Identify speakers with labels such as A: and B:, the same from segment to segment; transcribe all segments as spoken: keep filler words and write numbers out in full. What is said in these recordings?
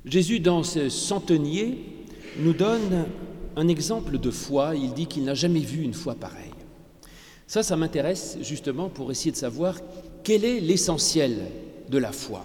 A: Jésus, dans ce centenier, nous donne un exemple de foi. Il dit qu'il n'a jamais vu une foi pareille. Ça, ça m'intéresse justement pour essayer de savoir quel est l'essentiel de la foi.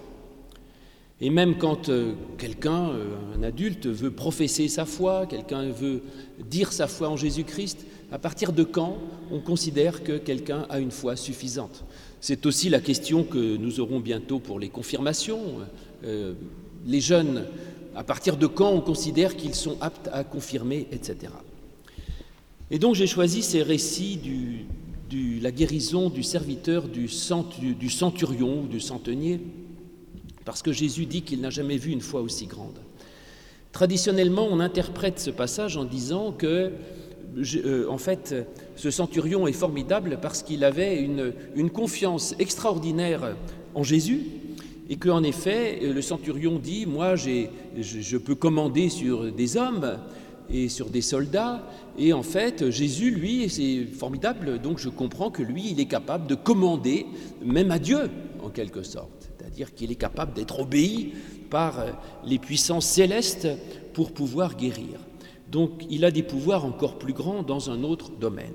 A: Et même quand euh, quelqu'un, euh, un adulte, veut professer sa foi, quelqu'un veut dire sa foi en Jésus-Christ, à partir de quand on considère que quelqu'un a une foi suffisante? C'est aussi la question que nous aurons bientôt pour les confirmations. Euh, les jeunes, à partir de quand on considère qu'ils sont aptes à confirmer, et cetera. Et donc j'ai choisi ces récits du, du la guérison du serviteur du, cent, du, du centurion ou du centenier, parce que Jésus dit qu'il n'a jamais vu une foi aussi grande. Traditionnellement, on interprète ce passage en disant que, euh, en fait, ce centurion est formidable parce qu'il avait une, une confiance extraordinaire en Jésus, et qu'en effet, le centurion dit « Moi, j'ai, je, je peux commander sur des hommes et sur des soldats, et en fait, Jésus, lui, c'est formidable, donc je comprends que lui, il est capable de commander même à Dieu, en quelque sorte. C'est-à-dire qu'il est capable d'être obéi par les puissances célestes pour pouvoir guérir. Donc, il a des pouvoirs encore plus grands dans un autre domaine.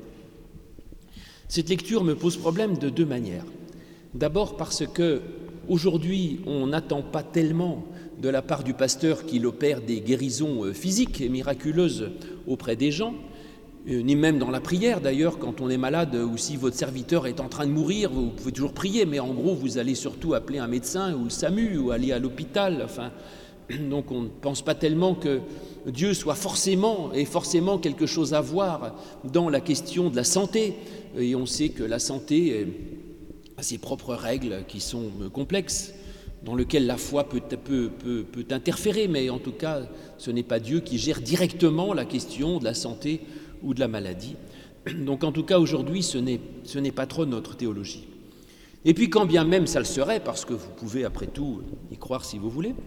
A: Cette lecture me pose problème de deux manières. D'abord parce que aujourd'hui, on n'attend pas tellement de la part du pasteur qu'il opère des guérisons physiques et miraculeuses auprès des gens, ni même dans la prière d'ailleurs, quand on est malade ou si votre serviteur est en train de mourir, vous pouvez toujours prier, mais en gros, vous allez surtout appeler un médecin ou le SAMU ou aller à l'hôpital. Enfin, donc on ne pense pas tellement que Dieu soit forcément, et forcément quelque chose à voir dans la question de la santé. Et on sait que la santé a ses propres règles qui sont complexes, dans lesquelles la foi peut, peut, peut, peut interférer, mais en tout cas, ce n'est pas Dieu qui gère directement la question de la santé ou de la maladie. Donc en tout cas, aujourd'hui, ce n'est, ce n'est pas trop notre théologie. Et puis quand bien même ça le serait, parce que vous pouvez après tout y croire si vous voulez,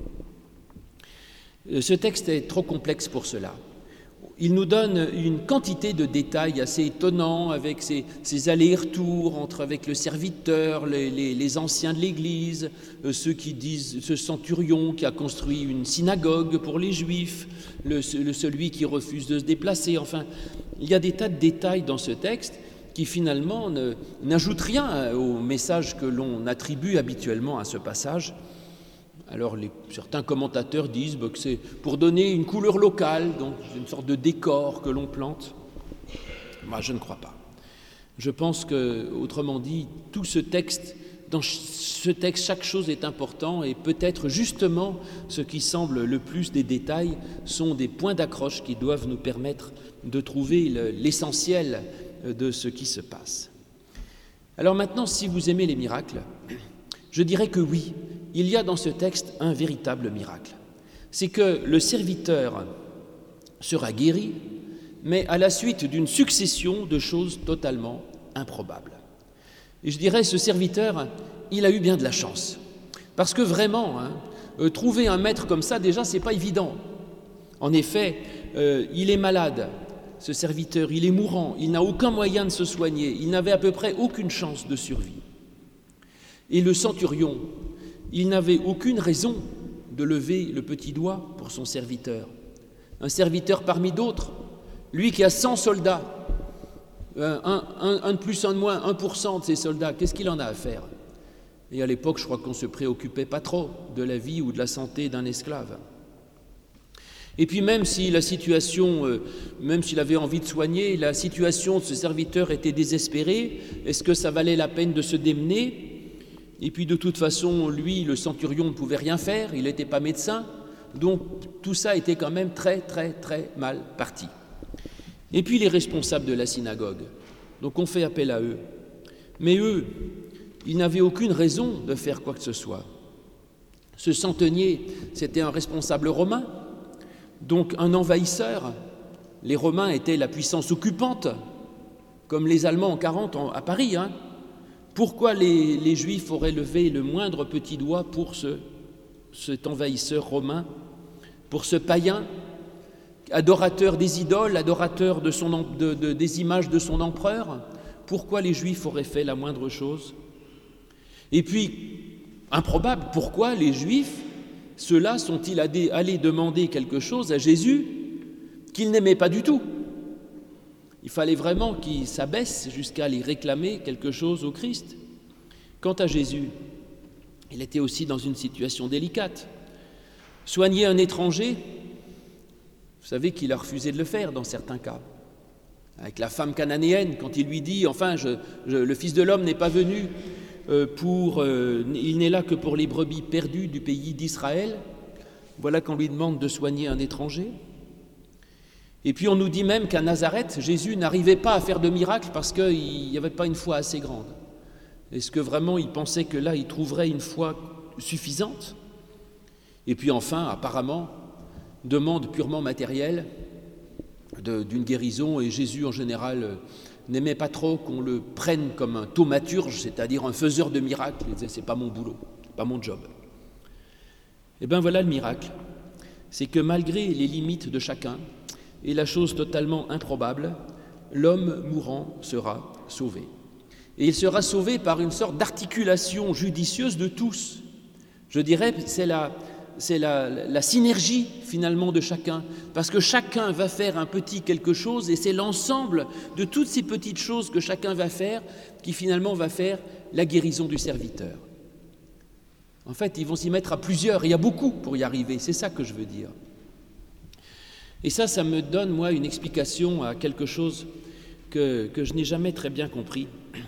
A: ce texte est trop complexe pour cela. Il nous donne une quantité de détails assez étonnants avec ces, ces allers-retours entre avec le serviteur, les, les, les anciens de l'Église, euh, ceux qui disent ce centurion qui a construit une synagogue pour les Juifs, le, le, celui qui refuse de se déplacer. Enfin, il y a des tas de détails dans ce texte qui finalement ne, n'ajoutent rien au message que l'on attribue habituellement à ce passage. Alors les, certains commentateurs disent bah, que c'est pour donner une couleur locale, donc une sorte de décor que l'on plante. Moi, je ne crois pas. Je pense que, autrement dit, tout ce texte, dans ce texte, chaque chose est important et peut-être justement ce qui semble le plus des détails sont des points d'accroche qui doivent nous permettre de trouver le, l'essentiel de ce qui se passe. Alors maintenant, si vous aimez les miracles, je dirais que oui, il y a dans ce texte un véritable miracle. C'est que le serviteur sera guéri, mais à la suite d'une succession de choses totalement improbables. Et je dirais, ce serviteur, il a eu bien de la chance. Parce que vraiment, hein, euh, trouver un maître comme ça, déjà, c'est pas évident. En effet, euh, il est malade, ce serviteur, il est mourant, il n'a aucun moyen de se soigner, il n'avait à peu près aucune chance de survie. Et le centurion, il n'avait aucune raison de lever le petit doigt pour son serviteur. Un serviteur parmi d'autres, lui qui a cent soldats, un, un, un de plus, un de moins, un pour cent de ses soldats, qu'est-ce qu'il en a à faire? Et à l'époque, je crois qu'on ne se préoccupait pas trop de la vie ou de la santé d'un esclave. Et puis même si la situation, euh, même s'il avait envie de soigner, la situation de ce serviteur était désespérée, est-ce que ça valait la peine de se démener? Et puis de toute façon, lui, le centurion ne pouvait rien faire, il n'était pas médecin, donc tout ça était quand même très, très, très mal parti. Et puis les responsables de la synagogue, donc on fait appel à eux. Mais eux, ils n'avaient aucune raison de faire quoi que ce soit. Ce centenier, c'était un responsable romain, donc un envahisseur. Les Romains étaient la puissance occupante, comme les Allemands en quarante à Paris, hein. Pourquoi les, les Juifs auraient levé le moindre petit doigt pour ce, cet envahisseur romain, pour ce païen, adorateur des idoles, adorateur de son, de, de, des images de son empereur? Pourquoi les Juifs auraient fait la moindre chose? Et puis, improbable, pourquoi les Juifs ceux-là sont-ils allés demander quelque chose à Jésus qu'ils n'aimaient pas du tout? Il fallait vraiment qu'ils s'abaissent jusqu'à aller réclamer quelque chose au Christ. Quant à Jésus, il était aussi dans une situation délicate. Soigner un étranger, vous savez qu'il a refusé de le faire dans certains cas. Avec la femme cananéenne, quand il lui dit « Enfin, je, je, le Fils de l'homme n'est pas venu euh, pour... Euh, il n'est là que pour les brebis perdues du pays d'Israël. » Voilà qu'on lui demande de soigner un étranger. Et puis on nous dit même qu'à Nazareth, Jésus n'arrivait pas à faire de miracles parce qu'il n'y avait pas une foi assez grande. Est-ce que vraiment il pensait que là, il trouverait une foi suffisante? Et puis enfin, apparemment, demande purement matérielle de, d'une guérison, et Jésus en général euh, n'aimait pas trop qu'on le prenne comme un thaumaturge, c'est-à-dire un faiseur de miracles. Il disait, c'est pas mon boulot, pas mon job. Et bien voilà le miracle, c'est que malgré les limites de chacun, et la chose totalement improbable, l'homme mourant sera sauvé. Et il sera sauvé par une sorte d'articulation judicieuse de tous. Je dirais, c'est la, c'est la, la synergie finalement de chacun, parce que chacun va faire un petit quelque chose, et c'est l'ensemble de toutes ces petites choses que chacun va faire qui finalement va faire la guérison du serviteur. En fait, ils vont s'y mettre à plusieurs, il y a beaucoup pour y arriver, c'est ça que je veux dire. Et ça, ça me donne, moi, une explication à quelque chose que, que je n'ai jamais très bien compris.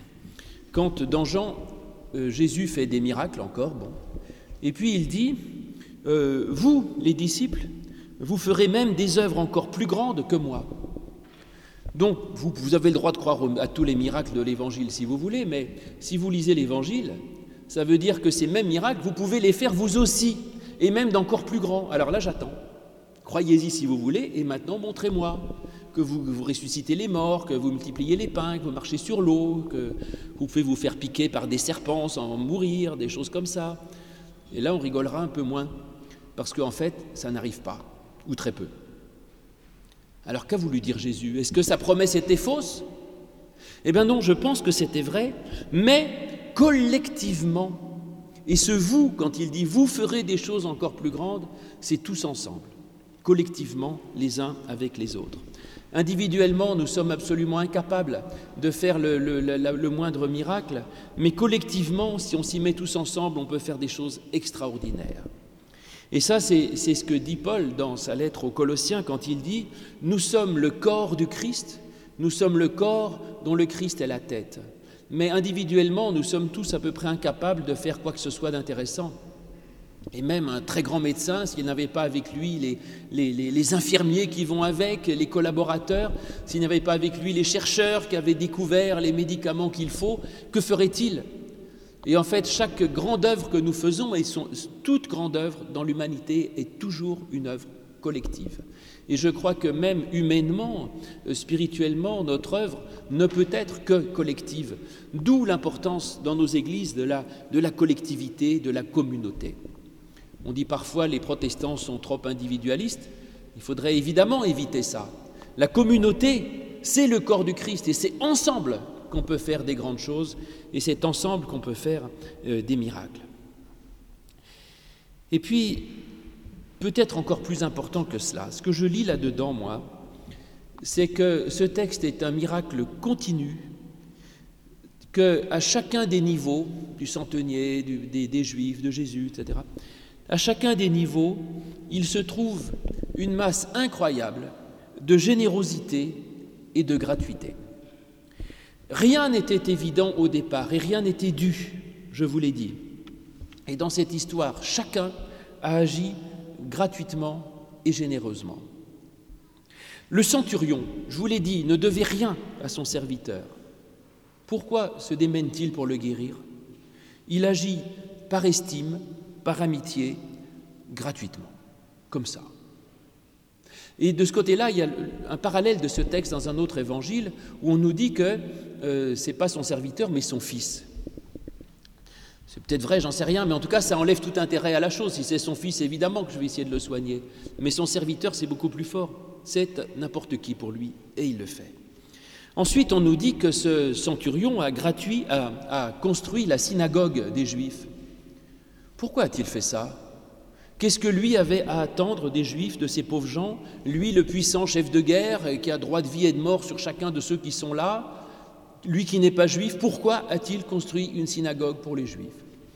A: Quand, dans Jean, euh, Jésus fait des miracles encore, bon, et puis il dit, euh, vous, les disciples, vous ferez même des œuvres encore plus grandes que moi. Donc, vous, vous avez le droit de croire à tous les miracles de l'Évangile si vous voulez, mais si vous lisez l'Évangile, ça veut dire que ces mêmes miracles, vous pouvez les faire vous aussi, et même d'encore plus grands. Alors là, j'attends. Croyez-y si vous voulez, et maintenant montrez-moi que vous, vous ressuscitez les morts, que vous multipliez les pains, que vous marchez sur l'eau, que vous pouvez vous faire piquer par des serpents sans mourir, des choses comme ça. Et là, on rigolera un peu moins, parce qu'en fait, ça n'arrive pas, ou très peu. Alors qu'a voulu dire Jésus? Est-ce que sa promesse était fausse? Eh bien non, je pense que c'était vrai, mais collectivement. Et ce « vous », quand il dit « vous ferez des choses encore plus grandes », c'est tous ensemble, collectivement, les uns avec les autres. Individuellement, nous sommes absolument incapables de faire le, le, le, le moindre miracle, mais collectivement, si on s'y met tous ensemble, on peut faire des choses extraordinaires. Et ça, c'est, c'est ce que dit Paul dans sa lettre aux Colossiens quand il dit « Nous sommes le corps du Christ, nous sommes le corps dont le Christ est la tête. » Mais individuellement, nous sommes tous à peu près incapables de faire quoi que ce soit d'intéressant. Et même un très grand médecin, s'il n'avait pas avec lui les, les, les, les infirmiers qui vont avec, les collaborateurs, s'il n'avait pas avec lui les chercheurs qui avaient découvert les médicaments qu'il faut, que ferait-il? Et en fait, chaque grande œuvre que nous faisons, et sont, toute grande œuvre dans l'humanité est toujours une œuvre collective. Et je crois que même humainement, spirituellement, notre œuvre ne peut être que collective. D'où l'importance dans nos églises de la, de la collectivité, de la communauté. On dit parfois les protestants sont trop individualistes. Il faudrait évidemment éviter ça. La communauté, c'est le corps du Christ et c'est ensemble qu'on peut faire des grandes choses et c'est ensemble qu'on peut faire euh, des miracles. Et puis, peut-être encore plus important que cela, ce que je lis là-dedans, moi, c'est que ce texte est un miracle continu, qu'à chacun des niveaux, du centenier, du, des, des Juifs, de Jésus, et cetera, à chacun des niveaux, il se trouve une masse incroyable de générosité et de gratuité. Rien n'était évident au départ et rien n'était dû, je vous l'ai dit. Et dans cette histoire, chacun a agi gratuitement et généreusement. Le centurion, je vous l'ai dit, ne devait rien à son serviteur. Pourquoi se démène-t-il pour le guérir? Il agit par estime, par amitié, gratuitement, comme ça. Et de ce côté-là, il y a un parallèle de ce texte dans un autre évangile où on nous dit que euh, ce n'est pas son serviteur, mais son fils. C'est peut-être vrai, j'en sais rien, mais en tout cas, ça enlève tout intérêt à la chose. Si c'est son fils, évidemment que je vais essayer de le soigner. Mais son serviteur, c'est beaucoup plus fort. C'est n'importe qui pour lui, et il le fait. Ensuite, on nous dit que ce centurion a, gratuit, a, a construit la synagogue des Juifs. Pourquoi a-t-il fait ça? Qu'est-ce que lui avait à attendre des Juifs, de ces pauvres gens? Lui, le puissant chef de guerre, qui a droit de vie et de mort sur chacun de ceux qui sont là, lui qui n'est pas juif, pourquoi a-t-il construit une synagogue pour les Juifs?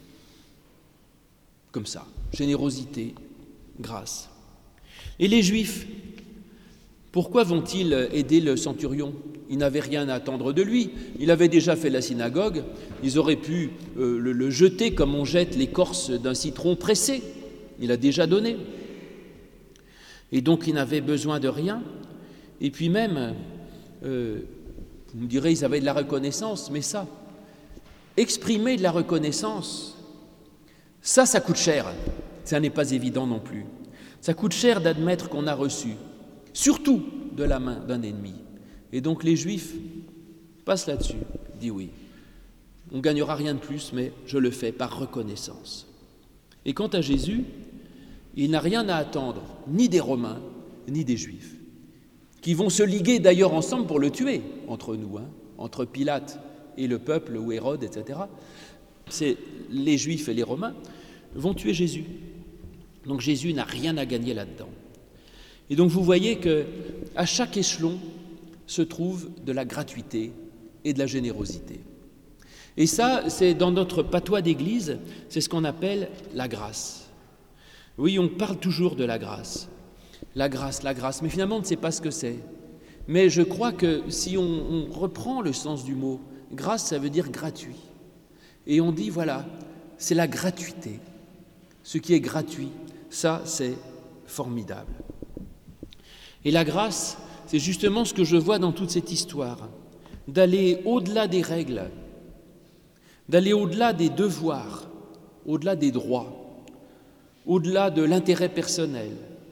A: Comme ça, générosité, grâce. Et les Juifs, pourquoi vont-ils aider le centurion? Ils n'avaient rien à attendre de lui. Il avait déjà fait la synagogue. Ils auraient pu euh, le, le jeter comme on jette l'écorce d'un citron pressé. Il a déjà donné. Et donc, ils n'avaient besoin de rien. Et puis même, euh, vous me direz, ils avaient de la reconnaissance, mais ça, exprimer de la reconnaissance, ça, ça coûte cher. Ça n'est pas évident non plus. Ça coûte cher d'admettre qu'on a reçu, surtout de la main d'un ennemi. Et donc les Juifs passent là-dessus, disent oui, on ne gagnera rien de plus, mais je le fais par reconnaissance. Et quant à Jésus, il n'a rien à attendre, ni des Romains, ni des Juifs, qui vont se liguer d'ailleurs ensemble pour le tuer, entre nous, hein, entre Pilate et le peuple, ou Hérode, et cetera. C'est les Juifs et les Romains vont tuer Jésus. Donc Jésus n'a rien à gagner là-dedans. Et donc vous voyez qu'à chaque échelon se trouve de la gratuité et de la générosité. Et ça, c'est dans notre patois d'Église, c'est ce qu'on appelle la grâce. Oui, on parle toujours de la grâce. La grâce, la grâce, mais finalement on ne sait pas ce que c'est. Mais je crois que si on, on reprend le sens du mot, grâce, ça veut dire gratuit. Et on dit, voilà, c'est la gratuité. Ce qui est gratuit, ça, c'est formidable. Et la grâce, c'est justement ce que je vois dans toute cette histoire, d'aller au-delà des règles, d'aller au-delà des devoirs, au-delà des droits, au-delà de l'intérêt personnel.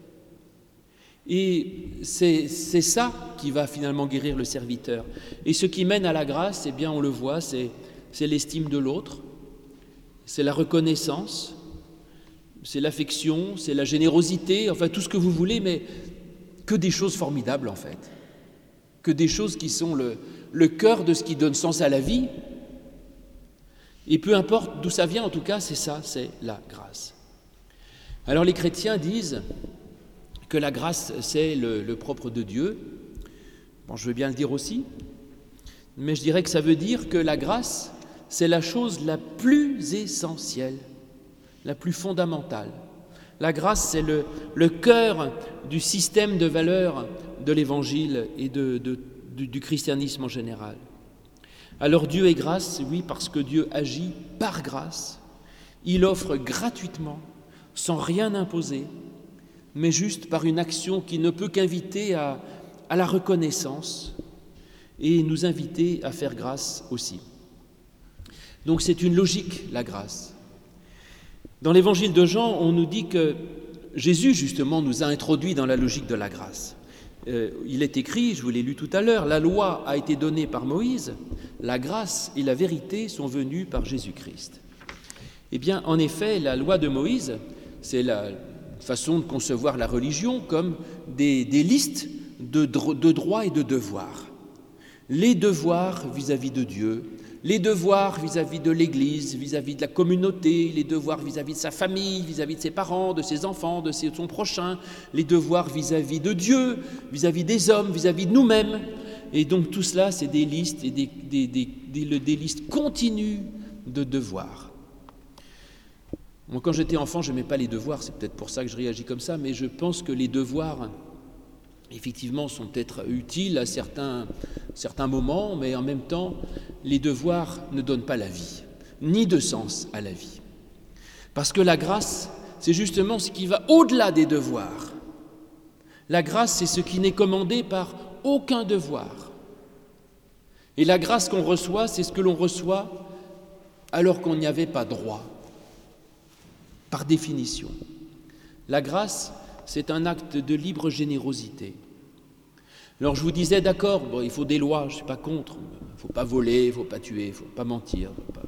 A: Et c'est, c'est ça qui va finalement guérir le serviteur. Et ce qui mène à la grâce, eh bien, on le voit, c'est, c'est l'estime de l'autre, c'est la reconnaissance, c'est l'affection, c'est la générosité, enfin tout ce que vous voulez, mais que des choses formidables en fait, que des choses qui sont le, le cœur de ce qui donne sens à la vie. Et peu importe d'où ça vient, en tout cas, c'est ça, c'est la grâce. Alors les chrétiens disent que la grâce, c'est le, le propre de Dieu. Bon, je veux bien le dire aussi, mais je dirais que ça veut dire que la grâce, c'est la chose la plus essentielle, la plus fondamentale. La grâce, c'est le, le cœur du système de valeurs de l'Évangile et de, de, du, du christianisme en général. Alors Dieu est grâce, oui, parce que Dieu agit par grâce. Il offre gratuitement, sans rien imposer, mais juste par une action qui ne peut qu'inviter à, à la reconnaissance et nous inviter à faire grâce aussi. Donc c'est une logique, la grâce. Dans l'évangile de Jean, on nous dit que Jésus, justement, nous a introduit dans la logique de la grâce. Euh, il est écrit, je vous l'ai lu tout à l'heure, la loi a été donnée par Moïse, la grâce et la vérité sont venues par Jésus-Christ. Eh bien, en effet, la loi de Moïse, c'est la façon de concevoir la religion comme des, des listes de, de droits et de devoirs. Les devoirs vis-à-vis de Dieu, les devoirs vis-à-vis de l'Église, vis-à-vis de la communauté, les devoirs vis-à-vis de sa famille, vis-à-vis de ses parents, de ses enfants, de son prochain, les devoirs vis-à-vis de Dieu, vis-à-vis des hommes, vis-à-vis de nous-mêmes. Et donc tout cela, c'est des listes, et des, des, des, des, des listes continues de devoirs. Moi, quand j'étais enfant, je n'aimais pas les devoirs, c'est peut-être pour ça que je réagis comme ça, mais je pense que les devoirs, effectivement, sont peut-être utiles à certains, certains moments, mais en même temps, les devoirs ne donnent pas la vie, ni de sens à la vie. Parce que la grâce, c'est justement ce qui va au-delà des devoirs. La grâce, c'est ce qui n'est commandé par aucun devoir. Et la grâce qu'on reçoit, c'est ce que l'on reçoit alors qu'on n'y avait pas droit, par définition. La grâce, c'est un acte de libre générosité. Alors je vous disais, d'accord, bon, il faut des lois, je ne suis pas contre, il ne faut pas voler, il ne faut pas tuer, il ne faut pas mentir. Faut pas...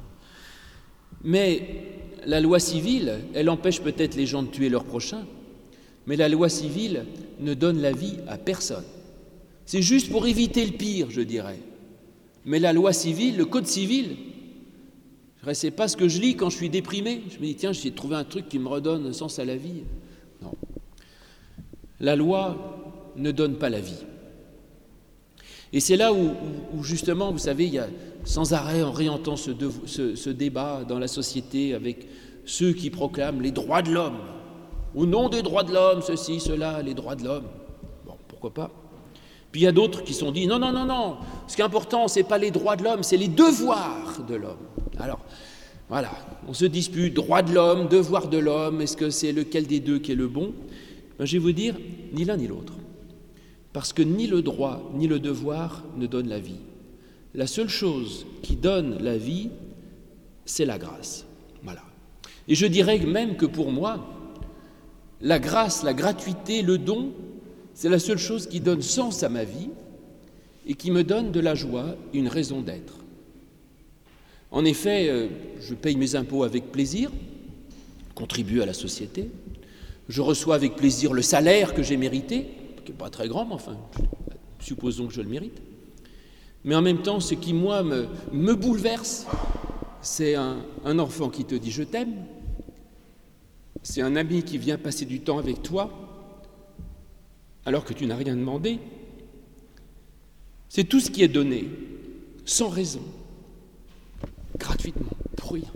A: Mais la loi civile, elle empêche peut-être les gens de tuer leur prochain, mais la loi civile ne donne la vie à personne. C'est juste pour éviter le pire, je dirais. Mais la loi civile, le code civil, C'est pas ce que je lis quand je suis déprimé. Je me dis, tiens, j'ai trouvé un truc qui me redonne un sens à la vie. Non. La loi ne donne pas la vie. Et c'est là où, où justement, vous savez, il y a sans arrêt, en réentend ce, de, ce, ce débat dans la société avec ceux qui proclament les droits de l'homme. Au nom des droits de l'homme, ceci, cela, les droits de l'homme. Bon, pourquoi pas. Puis il y a d'autres qui se sont dit, non, non, non, non, ce qui est important, ce n'est pas les droits de l'homme, c'est les devoirs de l'homme. Alors, voilà, on se dispute, droit de l'homme, devoir de l'homme, est-ce que c'est lequel des deux qui est le bon? Ben, je vais vous dire, ni l'un ni l'autre. Parce que ni le droit, ni le devoir ne donnent la vie. La seule chose qui donne la vie, c'est la grâce. Voilà. Et je dirais même que pour moi, la grâce, la gratuité, le don, c'est la seule chose qui donne sens à ma vie et qui me donne de la joie, une raison d'être. En effet, je paye mes impôts avec plaisir, contribue à la société, je reçois avec plaisir le salaire que j'ai mérité, qui n'est pas très grand, mais enfin, supposons que je le mérite. Mais en même temps, ce qui, moi, me, me bouleverse, c'est un, un enfant qui te dit « je t'aime », c'est un ami qui vient passer du temps avec toi, alors que tu n'as rien demandé. C'est tout ce qui est donné, sans raison, gratuitement, pour rien.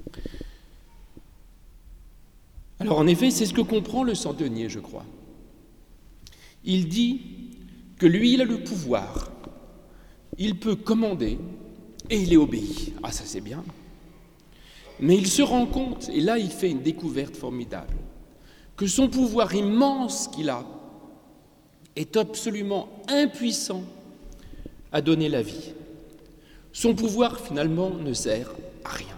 A: Alors en effet, c'est ce que comprend le centenier, je crois. Il dit que lui, il a le pouvoir, il peut commander et il est obéi. Ah, ça c'est bien. Mais il se rend compte, et là il fait une découverte formidable, que son pouvoir immense qu'il a est absolument impuissant à donner la vie. Son pouvoir, finalement, ne sert à rien.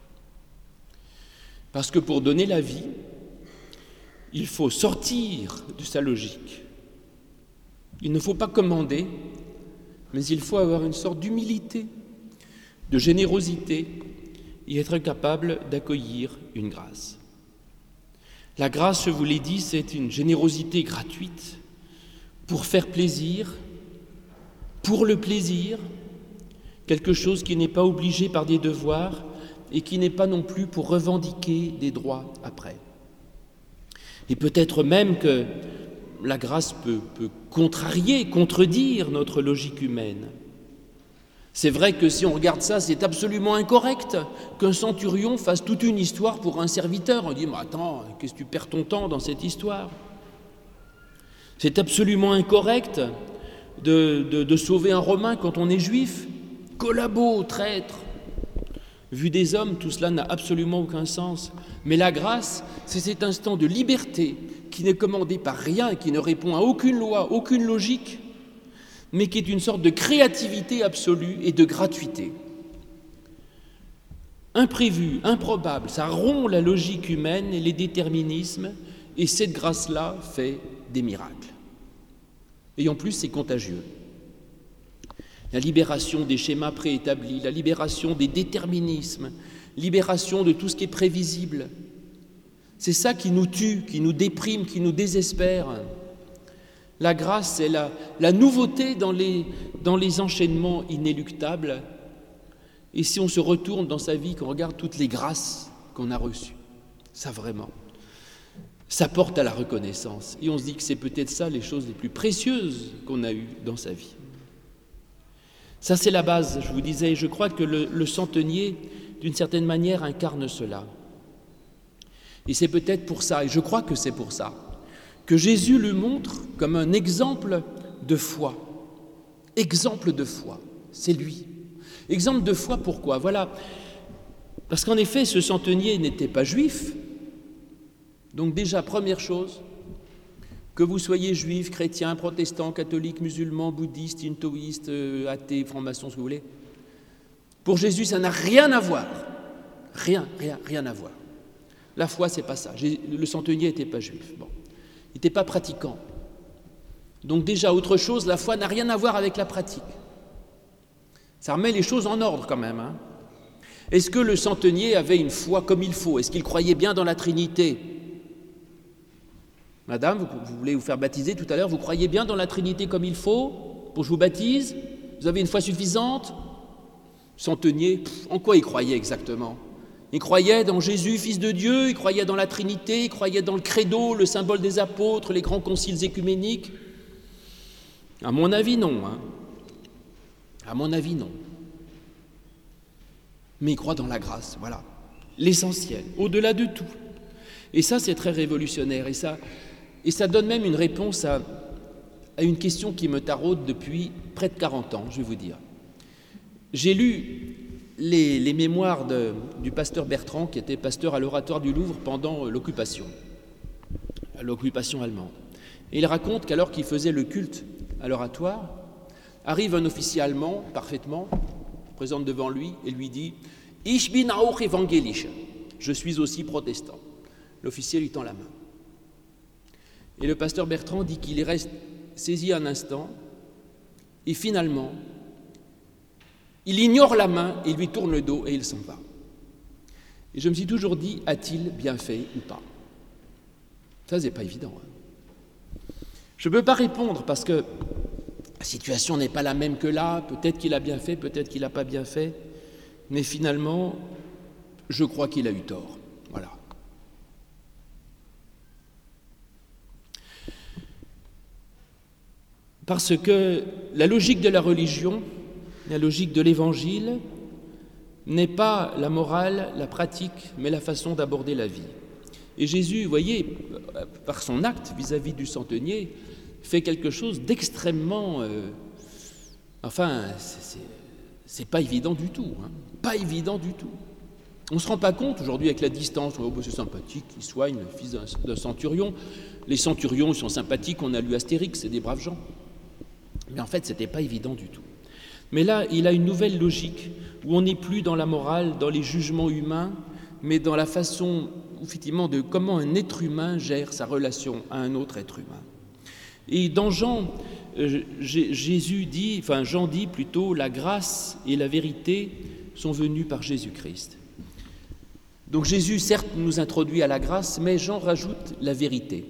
A: Parce que pour donner la vie, il faut sortir de sa logique. Il ne faut pas commander, mais il faut avoir une sorte d'humilité, de générosité et être capable d'accueillir une grâce. La grâce, je vous l'ai dit, c'est une générosité gratuite pour faire plaisir, pour le plaisir, quelque chose qui n'est pas obligé par des devoirs et qui n'est pas non plus pour revendiquer des droits après. Et peut-être même que la grâce peut, peut contrarier, contredire notre logique humaine. C'est vrai que si on regarde ça, c'est absolument incorrect qu'un centurion fasse toute une histoire pour un serviteur. On dit, mais attends, qu'est-ce que tu perds ton temps dans cette histoire? C'est absolument incorrect de, de, de sauver un Romain quand on est juif. Collabo, traître. Vu des hommes, tout cela n'a absolument aucun sens. Mais la grâce, c'est cet instant de liberté qui n'est commandé par rien, qui ne répond à aucune loi, aucune logique, mais qui est une sorte de créativité absolue et de gratuité. Imprévu, improbable, ça rompt la logique humaine et les déterminismes, et cette grâce-là fait des miracles. Et en plus, c'est contagieux. La libération des schémas préétablis, la libération des déterminismes, libération de tout ce qui est prévisible. C'est ça qui nous tue, qui nous déprime, qui nous désespère. La grâce, c'est la, la nouveauté dans les, dans les enchaînements inéluctables. Et si on se retourne dans sa vie, qu'on regarde toutes les grâces qu'on a reçues, ça vraiment, ça porte à la reconnaissance. Et on se dit que c'est peut-être ça les choses les plus précieuses qu'on a eues dans sa vie. Ça, c'est la base, je vous disais, et je crois que le, le centenier, d'une certaine manière, incarne cela. Et c'est peut-être pour ça, et je crois que c'est pour ça, que Jésus le montre comme un exemple de foi. Exemple de foi, c'est lui. Exemple de foi, pourquoi? Voilà, parce qu'en effet, ce centenier n'était pas juif. Donc déjà, première chose, que vous soyez juif, chrétien, protestant, catholique, musulman, bouddhiste, shintoïste, euh, athée, franc-maçon, ce que vous voulez, pour Jésus, ça n'a rien à voir. Rien, rien, rien à voir. La foi, c'est pas ça. Le centenier n'était pas juif. Bon. Il n'était pas pratiquant. Donc déjà, autre chose, la foi n'a rien à voir avec la pratique. Ça remet les choses en ordre quand même. Hein. Est-ce que le centenier avait une foi comme il faut? Est-ce qu'il croyait bien dans la Trinité? Madame, vous, vous voulez vous faire baptiser tout à l'heure, vous croyez bien dans la Trinité comme il faut pour que je vous baptise? Vous avez une foi suffisante? Centenier, pff, en quoi il croyait exactement? Il croyait dans Jésus, Fils de Dieu, il croyait dans la Trinité, il croyait dans le credo, le symbole des apôtres, les grands conciles écuméniques. À mon avis, non. Hein. À mon avis, non. Mais il croit dans la grâce, voilà. L'essentiel, au-delà de tout. Et ça, c'est très révolutionnaire. Et ça, et ça donne même une réponse à, à une question qui me taraude depuis près de quarante ans, je vais vous dire. J'ai lu les, les mémoires de, du pasteur Bertrand, qui était pasteur à l'Oratoire du Louvre pendant l'occupation, l'occupation allemande. Et il raconte qu'alors qu'il faisait le culte à l'Oratoire, arrive un officier allemand, parfaitement, présente devant lui et lui dit « Ich bin auch evangelisch » « Je suis aussi protestant ». L'officier lui tend la main. Et le pasteur Bertrand dit qu'il reste saisi un instant et finalement, il ignore la main, il lui tourne le dos et il s'en va. Et je me suis toujours dit, a-t-il bien fait ou pas? Ça, c'est pas évident. Hein. Je ne peux pas répondre parce que la situation n'est pas la même que là. Peut-être qu'il a bien fait, peut-être qu'il n'a pas bien fait. Mais finalement, je crois qu'il a eu tort. Voilà. Parce que la logique de la religion, la logique de l'Évangile, n'est pas la morale, la pratique, mais la façon d'aborder la vie. Et Jésus, vous voyez, par son acte vis-à-vis du centenier, fait quelque chose d'extrêmement... Euh, enfin, c'est, c'est pas évident du tout. Hein, pas évident du tout. On ne se rend pas compte aujourd'hui avec la distance, oh, c'est sympathique, il soigne le fils d'un, d'un centurion. Les centurions ils sont sympathiques, on a lu Astérix, c'est des braves gens. Mais en fait, ce n'était pas évident du tout. Mais là, il a une nouvelle logique, où on n'est plus dans la morale, dans les jugements humains, mais dans la façon, effectivement, de comment un être humain gère sa relation à un autre être humain. Et dans Jean, euh, Jésus dit, enfin Jean dit plutôt, la grâce et la vérité sont venues par Jésus-Christ. Donc Jésus, certes, nous introduit à la grâce, mais Jean rajoute la vérité.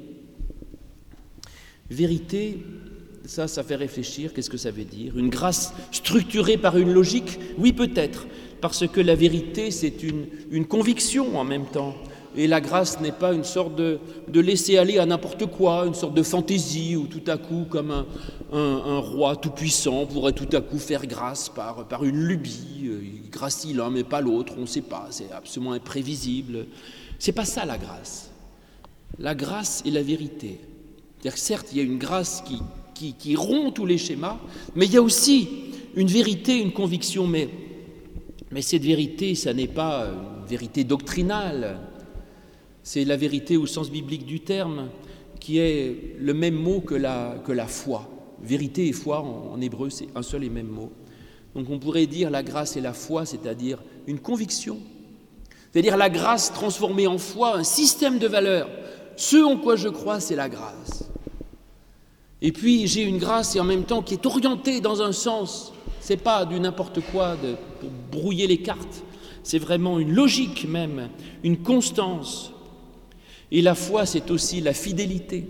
A: Vérité, ça, ça fait réfléchir, qu'est-ce que ça veut dire? Une grâce structurée par une logique? Oui, peut-être, parce que la vérité, c'est une, une conviction en même temps. Et la grâce n'est pas une sorte de, de laisser aller à n'importe quoi, une sorte de fantaisie où tout à coup, comme un, un, un roi tout-puissant pourrait tout à coup faire grâce par, par une lubie. Il gracie l'un mais pas l'autre, on ne sait pas, c'est absolument imprévisible. C'est pas ça la grâce. La grâce est la vérité. C'est-à-dire que certes, il y a une grâce qui, qui, qui rompt tous les schémas, mais il y a aussi une vérité, une conviction. Mais, mais cette vérité, ça n'est pas une vérité doctrinale. C'est la vérité au sens biblique du terme, qui est le même mot que la, que la foi. Vérité et foi, en, en hébreu, c'est un seul et même mot. Donc on pourrait dire la grâce et la foi, c'est-à-dire une conviction. C'est-à-dire la grâce transformée en foi, un système de valeurs. Ce en quoi je crois, c'est la grâce. Et puis j'ai une grâce et en même temps qui est orientée dans un sens. C'est pas du n'importe quoi de, pour brouiller les cartes. C'est vraiment une logique même, une constance. Et la foi, c'est aussi la fidélité.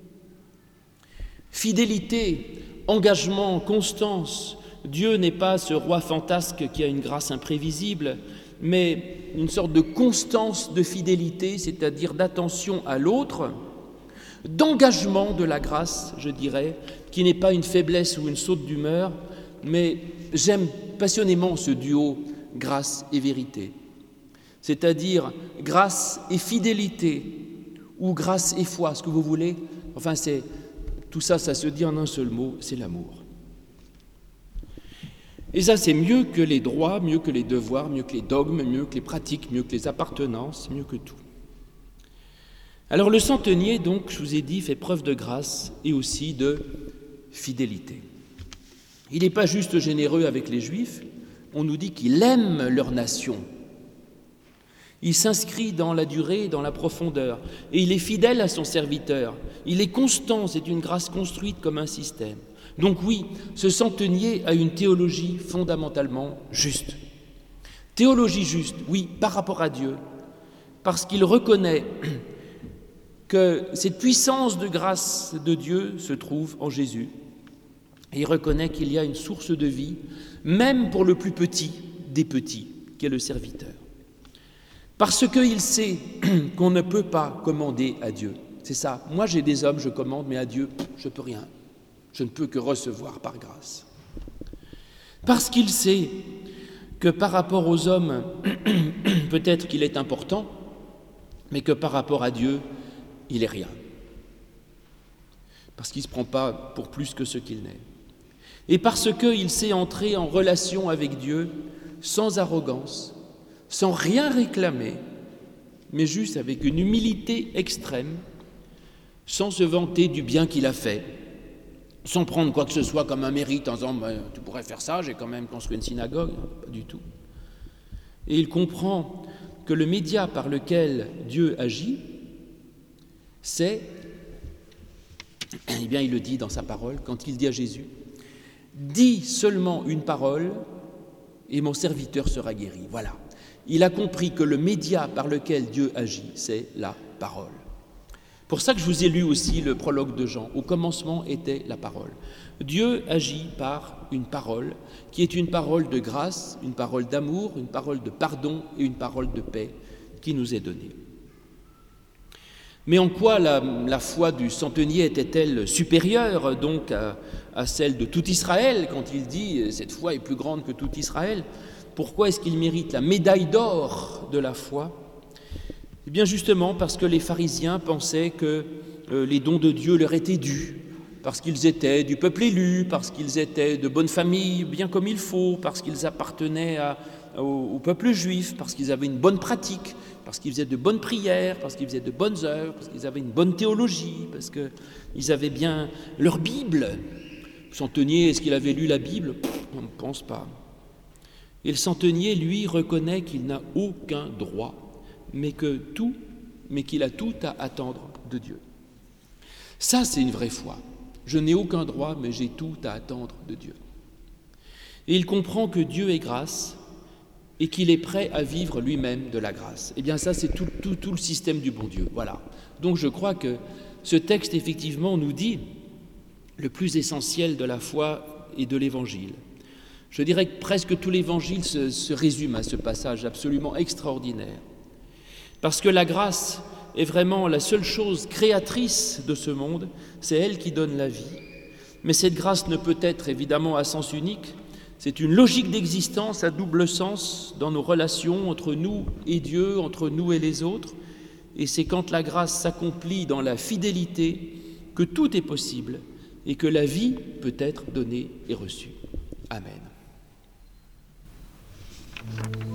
A: Fidélité, engagement, constance. Dieu n'est pas ce roi fantasque qui a une grâce imprévisible, mais une sorte de constance de fidélité, c'est-à-dire d'attention à l'autre, d'engagement de la grâce, je dirais, qui n'est pas une faiblesse ou une saute d'humeur, mais j'aime passionnément ce duo grâce et vérité, c'est-à-dire grâce et fidélité, ou grâce et foi, ce que vous voulez. Enfin, c'est, tout ça, ça se dit en un seul mot, c'est l'amour. Et ça, c'est mieux que les droits, mieux que les devoirs, mieux que les dogmes, mieux que les pratiques, mieux que les appartenances, mieux que tout. Alors le centenier, donc, je vous ai dit, fait preuve de grâce et aussi de fidélité. Il n'est pas juste généreux avec les Juifs, on nous dit qu'il aime leur nation. Il s'inscrit dans la durée, dans la profondeur, et il est fidèle à son serviteur. Il est constant, c'est une grâce construite comme un système. Donc oui, ce centenier a une théologie fondamentalement juste. Théologie juste, oui, par rapport à Dieu, parce qu'il reconnaît que cette puissance de grâce de Dieu se trouve en Jésus. Et il reconnaît qu'il y a une source de vie, même pour le plus petit des petits, qui est le serviteur. Parce qu'il sait qu'on ne peut pas commander à Dieu. C'est ça. Moi, j'ai des hommes, je commande, mais à Dieu, je ne peux rien. Je ne peux que recevoir par grâce. Parce qu'il sait que par rapport aux hommes, peut-être qu'il est important, mais que par rapport à Dieu, il est rien. Parce qu'il ne se prend pas pour plus que ce qu'il n'est. Et parce qu'il sait entrer en relation avec Dieu sans arrogance, sans rien réclamer, mais juste avec une humilité extrême, sans se vanter du bien qu'il a fait, sans prendre quoi que ce soit comme un mérite en disant ben, « tu pourrais faire ça, j'ai quand même construit une synagogue », pas du tout. Et il comprend que le média par lequel Dieu agit, c'est, eh bien il le dit dans sa parole, quand il dit à Jésus « dis seulement une parole et mon serviteur sera guéri ». Voilà. Il a compris que le média par lequel Dieu agit, c'est la parole. Pour ça que je vous ai lu aussi le prologue de Jean. Au commencement était la parole. Dieu agit par une parole qui est une parole de grâce, une parole d'amour, une parole de pardon et une parole de paix qui nous est donnée. Mais en quoi la, la foi du centenier était-elle supérieure donc à, à celle de tout Israël quand il dit « cette foi est plus grande que tout Israël » ? Pourquoi est-ce qu'il mérite la médaille d'or de la foi ? Eh bien justement parce que les pharisiens pensaient que euh, les dons de Dieu leur étaient dus, parce qu'ils étaient du peuple élu, parce qu'ils étaient de bonne famille, bien comme il faut, parce qu'ils appartenaient à, au, au peuple juif, parce qu'ils avaient une bonne pratique, parce qu'ils faisaient de bonnes prières, parce qu'ils faisaient de bonnes œuvres, parce qu'ils avaient une bonne théologie, parce qu'ils avaient bien leur Bible. Le centenier, est-ce qu'il avait lu la Bible ? On ne pense pas. Et le centenier, lui, reconnaît qu'il n'a aucun droit, mais que tout, mais qu'il a tout à attendre de Dieu. Ça, c'est une vraie foi. Je n'ai aucun droit, mais j'ai tout à attendre de Dieu. Et il comprend que Dieu est grâce et qu'il est prêt à vivre lui-même de la grâce. Eh bien, ça, c'est tout, tout, tout le système du bon Dieu. Voilà. Donc, je crois que ce texte, effectivement, nous dit le plus essentiel de la foi et de l'Évangile. Je dirais que presque tout l'Évangile se, se résume à ce passage absolument extraordinaire. Parce que la grâce est vraiment la seule chose créatrice de ce monde, c'est elle qui donne la vie. Mais cette grâce ne peut être évidemment à sens unique, c'est une logique d'existence à double sens dans nos relations entre nous et Dieu, entre nous et les autres. Et c'est quand la grâce s'accomplit dans la fidélité que tout est possible et que la vie peut être donnée et reçue. Amen.